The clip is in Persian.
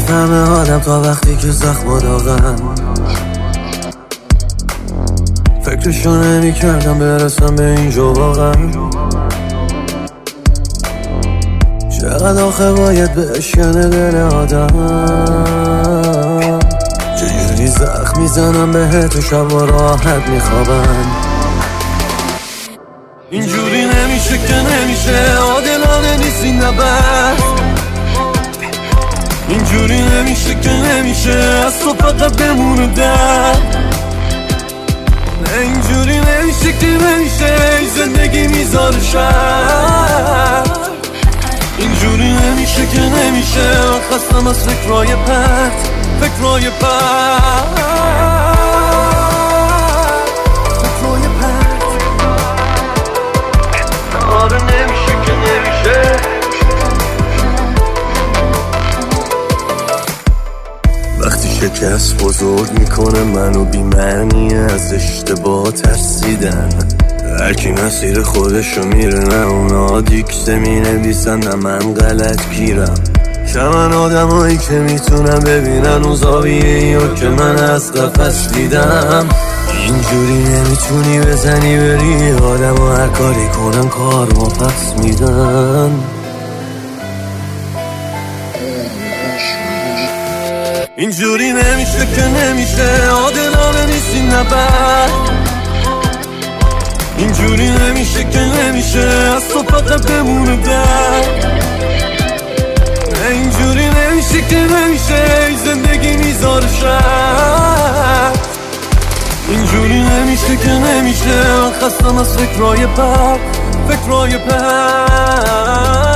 نمیفهمه آدم تا وقتی که زخم داغن. فکرشو نمی کردم برسم به اینجا واقعا. چقدر آخه باید بشکنه دل آدم. چجوری زخم میزنم بهت و شب و راحت میخوابم. اینجوری نمیشه که نمیشه، عادلانه نیست این نبرد. اینجوری نمیشه که نمیشه، از تو فقط بمونه درد. اینجوری نمیشه که نمیشه، زندگی میذاره شر. اینجوری نمیشه که نمیشه، من خستم از فکرهای پرت، فکرهای پرت، فکرهای پرت. آره نمیشه که نمیشه. وقتی شکست بزرگ میکنه منو بی‌معنی از اشتباه ترسیدن. هرکی مسیر خودشو میره، نه اونا دیکته مینویسن نه من غلط گیرم. من آدمایی که میتونم ببینن اون زاویه‌ایو که من از قفس دیدم. اینجوری نمیتونی بزنی بری آدم و هر کاری کنن کار ما پس میدن. اینجوری نمیشه که نمیشه، عادلانه نیست این نبرد. اینجوری نمیشه که نمیشه، از تو فقط بمونه درد. اینجوری نمیشه که نمیشه، زندگی میذاره شر. اینجوری نمیشه که نمیشه، من خستم از فکرهای پرت، فکرهای پرت.